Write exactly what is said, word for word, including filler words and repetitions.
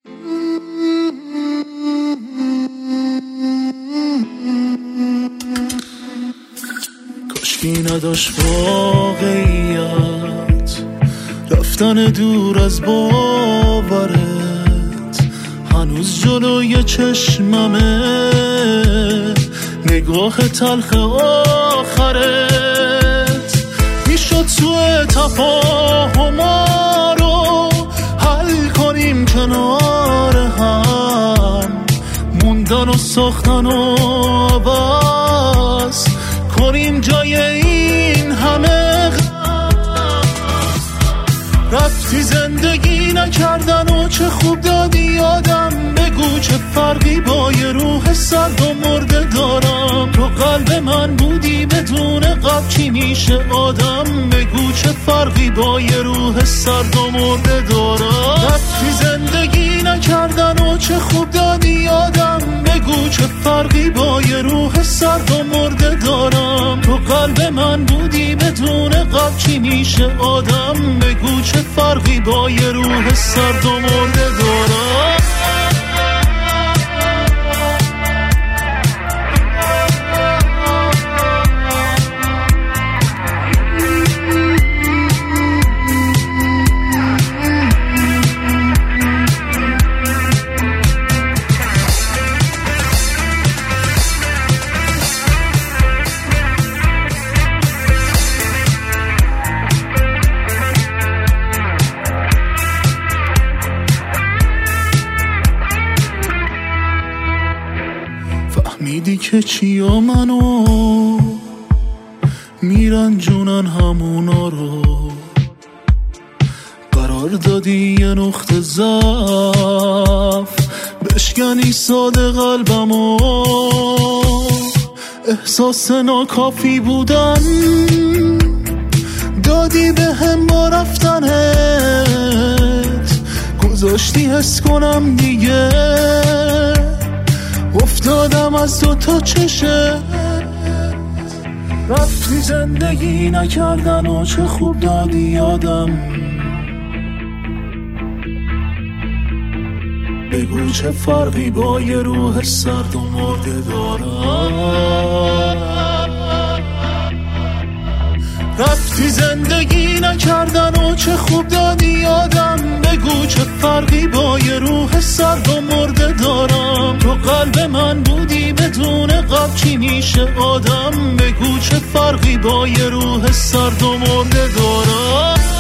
کاشکی نداشت واقعیت رفتن دور از باورت، هنوز جلوی چشممه نگاه تلخ آخرت. میشد سوء تفاهما رو حل کنیم کنار هم، موندن و ساختن و عوض کنیم جای این همه. رفتی زندگی نکردن و چه خوب دادی یادم، بگو چه فرقی با یه روح سرد و مرده دارم. تو قلب من بودی بدون قلب چی میشه آدم، بگو چه فرقی با یه روح سرد و مرده دارم. رفتی زندگی نکردن و چه خوب دادی یادم، بگو چه فرقی با یه روح سرد و مرده دارم. تو قلب من بودی بدون قلب چی میشه آدم، بگو چه فرقی با یه روح سرد و مرده دارم. فهمیدی که چیا منو میرنجونن همونا رو، قرار دادی یه نقطه ضعف بشکنی ساده قلبمو. احساس ناکافی بودن دادی به هم با رفتنت، گذاشتی حس کنم دیگه افتادم از تو تا چشه. رفتی زندگی نکردن و چه خوب دادی یادم، بگو چه فرقی با یه روح سرد و مرده دارم. رفتی زندگی نکردن و چه خوب دادی یادم، بگو چه فرقی با یه روح سرد و مرده دارم. تو قلب من بودی بدون قلب چی میشه آدم، بگو چه فرقی با یه روح سرد و مرده دارم.